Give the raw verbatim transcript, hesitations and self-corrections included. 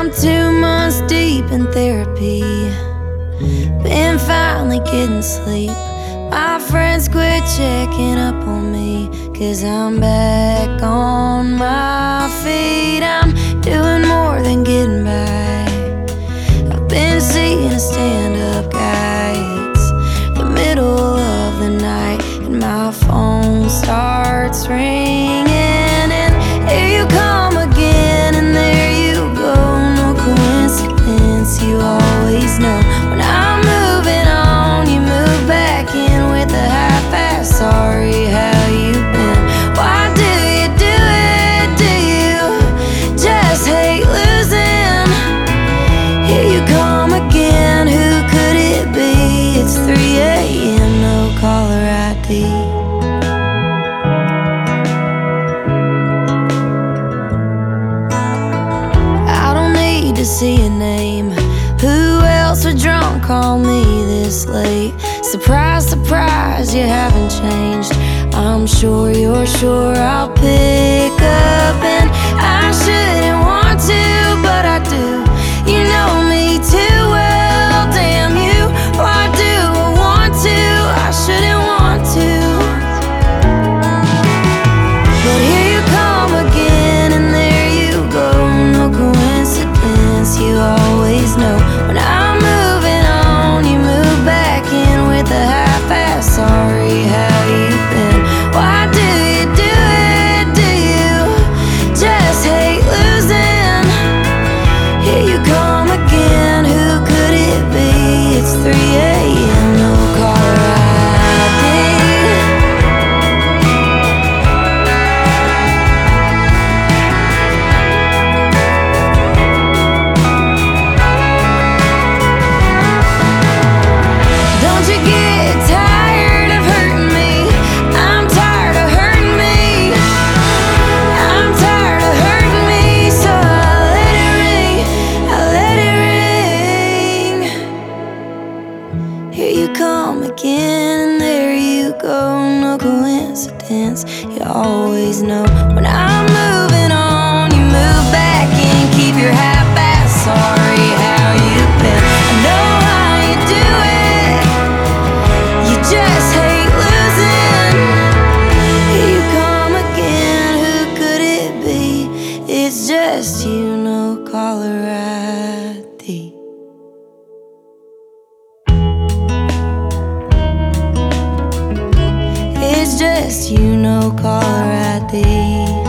I'm two months deep in therapy. Been finally getting sleep. My friends quit checking up on me, 'cause I'm back on my feet. I'm doing more than getting by. I've been seeing a stand-up guy. It's the middle of the night and my phone starts ringing, and here you come again, and there you go. No coincidence, you always know. When I'm moving on, you move back in with a half-ass sorry, how you been? Why do you do it? Do you just hate losing? Here you come again, who could it be? It's three a m, no caller I D. To see a name. Who else would drunk call me this late? Surprise, surprise, you haven't changed. I'm sure you're sure I'll pick up, and I shouldn't want to, but I do. You know me too well, damn you. Why do I want to? I shouldn't want to. But here you come again, and there you go. No coincidence, you always know. When I'm moving on, you move back in with a half-ass sorry, how you been? Why do you do it? Do you just hate losing? Here you come again, who could it be? It's three a m, no caller I D. Don't you get tired of hurting me? I'm tired of hurting me. I'm tired of hurting me, so I let it ring, I let it ring. Here you come again, and there you go. No coincidence, you always know. When I'm moving on, you move back in, keep your half-ass sorry, how you been? I know how you do it. You just hate losing. Here you come again, who could it be? It's just you, no caller I D. It's just you, no caller I D.